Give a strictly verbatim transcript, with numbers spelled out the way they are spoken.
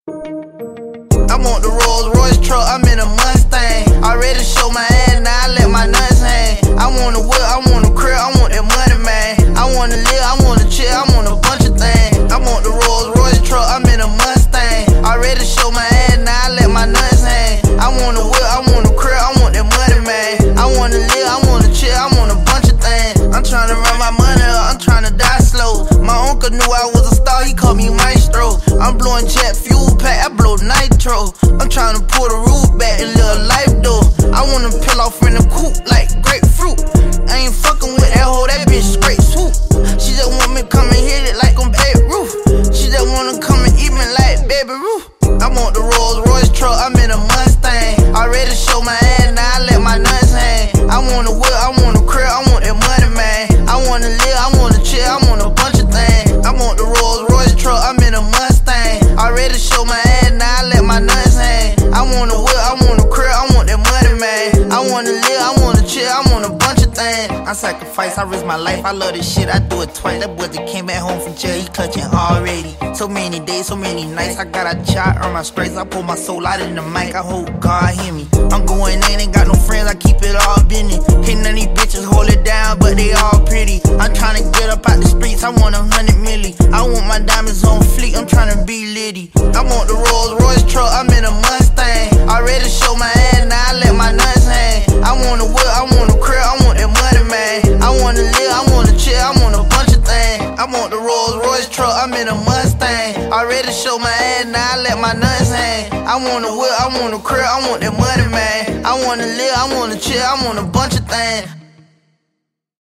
I want the Rolls Royce truck, I'm in a Mustang. Already show my ass, now I let my nuts hang. I want a whip, I want a crib, I want that money, man. I wanna live, I wanna chill, I want a bunch of things. I want the Rolls Royce truck, I'm in a Mustang. Already show my ass, now I let my nuts hang. I want a whip, I want a crib, I want that money, man. I wanna live, I wanna chill, I want a bunch of things. I'm tryna run my money up, I'm tryna die slow. My uncle knew I was a star, he called me Maestro. I'm blowing jet fuel pack, I blow nitro. I'm tryna pull the roof back and live life though. I wanna peel off in the coop like grapefruit. I ain't fucking with that hoe, that bitch straight swoop. She just want me come and hit it like on Babe Ruth. She just wanna come and eat me like Baby Ruth. I want the Rolls Royce truck, I'm in a Mustang. Already show my ass, now I let my nuts hang. I want a whip, I want a crib, I want that money, man. I wanna live, I wanna chill, I want a bunch of things. I want the Rolls Royce truck, I'm in a Mustang. Already show my ass, now I let my nuts hang. I want a whip, I want a crib, I want that money, man. I wanna live, I wanna chill, I want a bunch of things. I sacrifice, I risk my life, I love this shit, I do it twice. That boy that came back home from jail, he clutching already. So many days, so many nights, I got a shot, earn my stripes. I pull my soul out in the mic, I hope God hear me. I'm going in, ain't got no friends, I keep it all business. Can't none of these bitches hold it down, but they all pretty. I'm tryna get up out the streets, I want a hundred milli. I want my diamonds on fleek, I'm tryna be litty. I want the Rolls Royce truck, I'm in a Mustang. Already show my ass, now I let my nuts hang. I want a whip, I want a crib, I want that money, man. I wanna live, I wanna chill, I want a bunch of things. I want the Rolls Royce truck, I'm in a Mustang. Already show my ass, now I let my nuts hang. I want a whip, I want a crib, I want that money, man. I wanna live, I wanna chill, I want a bunch of things.